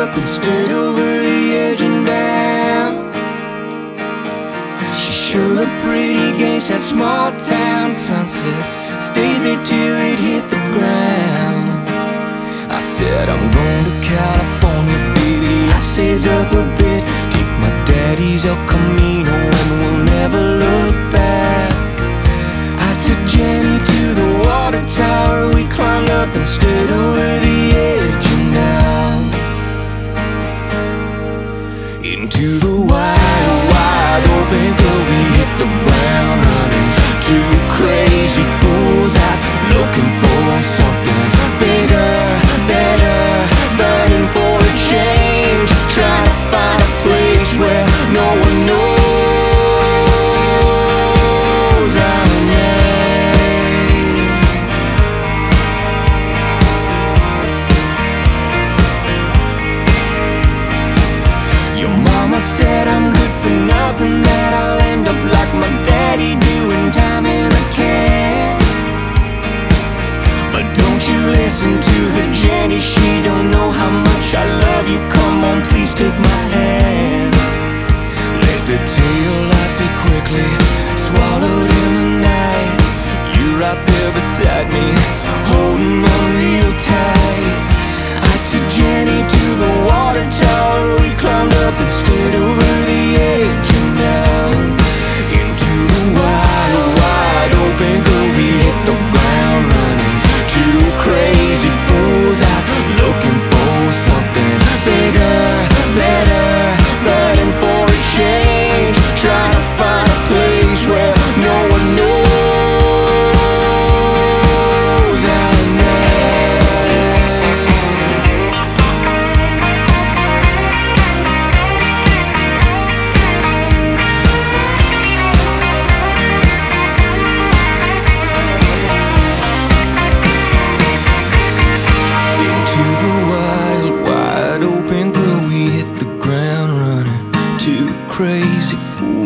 up and stood over the edge and down. She sure looked pretty against that small town sunset. Stayed there till it hit the ground. I said, I'm going to California, baby. I saved up a bit, take my daddy's El Camino, and we'll never look back. I took Jenny to the water tower. We climbed up and stood over the edge and down into the wide, wide open globe. We hit the ground running, two crazy fools out looking for something bigger, better, burning for a change, trying to find a place where no one knows our name. Your mama said I'm good for nothing, that I'll end up like my daddy doing time in a can. But don't you listen to her, Jenny, she don't know how much I love you. Come on, please take my hand. Let the tail light fade quickly, swallowed in the night. You're right there beside me, holding on real tight. I took Jenny to the water tower. We climbed up and stood over the edge and down into the wide, wide open globe. We hit the ground running, two crazy fools out looking for something bigger, better, burning for a change, trying to find a place where no one knows our name. Into the wild, wide open globe. We hit the ground running, two crazy fools